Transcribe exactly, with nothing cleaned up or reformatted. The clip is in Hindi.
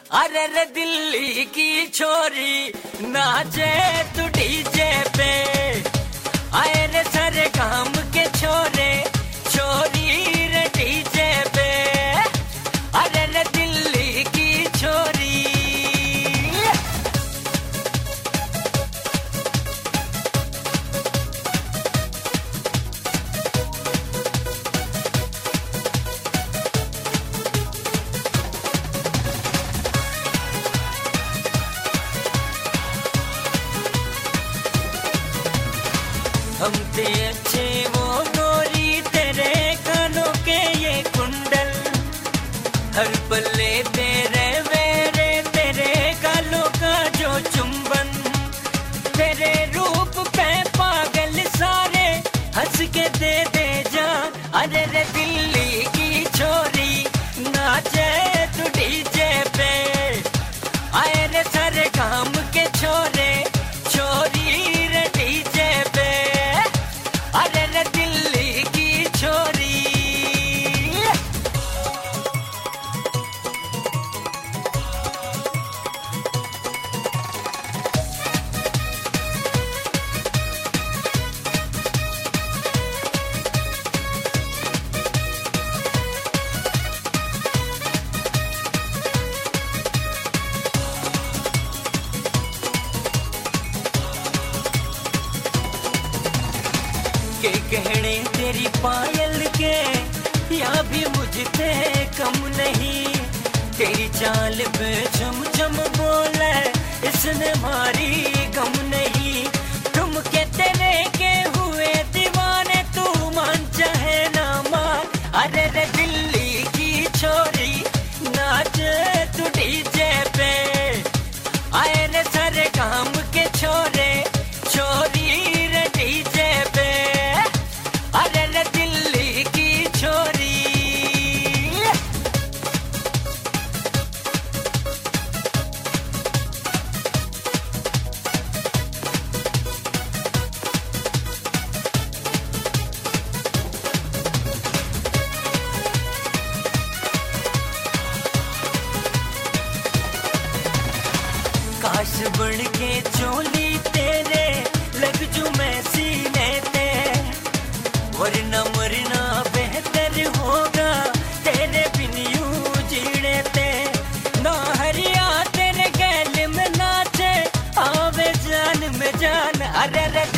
अरे रे दिल्ली की छोरी नाचे तू डीजे पे, आए रे सारे काम के छोरे छोरी रे डीजे पे, अरे रे दिल्ली की छोरी। हम ते अच्छे वो गोरी तेरे कानों के ये कुंडल, हर पल्ले तेरे मेरे तेरे गालों का जो चुंबन, तेरे रूप पे पागल सारे हंस के दे दे जान, अरे रे दिल्ली की छोरी नाचे तू डीजे पे, आए रे सारे काम के छोरे छोरी रे डीजे पे, अरे रे दिल्ली की छोरी। के गहने तेरी पायल के या भी मुझसे कम नहीं, तेरी चाल पे चम चम बोले इसने मारी गम नहीं, तुम के तेरे के हुए दीवाने तू मान चाहे ना मान, अरे रे दिल्ली की छोरी नाचे तू डीजे पे, आए रे सारे काम के छोरे छोरी रे डीजे पे, अरे रे दिल्ली की छोरी। काश बन के चोली तेरे लग जू मैं सीने ते, वरना मरना बेहतर होगा तेरे बिन यूं जीने ते, ना हरिया तेरे गैल में नाचे आवे जान में जान, अरे रे